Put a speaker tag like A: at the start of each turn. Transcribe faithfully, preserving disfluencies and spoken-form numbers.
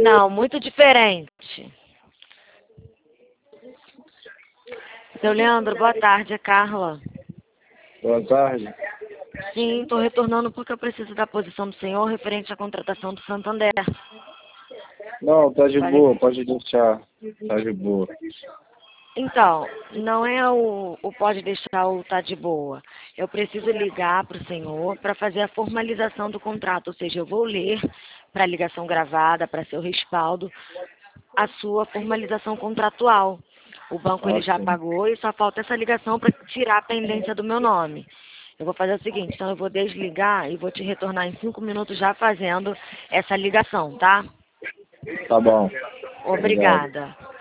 A: Não, muito diferente. Seu Leandro, boa tarde, é Carla.
B: Boa tarde.
A: Sim, estou retornando porque eu preciso da posição do senhor referente à contratação do Santander.
B: Não, tá de
A: Falei.
B: boa, pode deixar. Tá de boa.
A: Então, não é o, o pode deixar o tá de boa. Eu preciso ligar para o senhor para fazer a formalização do contrato. Ou seja, eu vou ler para a ligação gravada, para seu respaldo, a sua formalização contratual. O banco ele já
B: Ok.
A: pagou e só falta essa ligação para tirar a pendência do meu nome. Eu vou fazer o seguinte, então eu vou desligar e vou te retornar em cinco minutos já fazendo essa ligação, tá?
B: Tá bom. Obrigado.
A: Obrigada.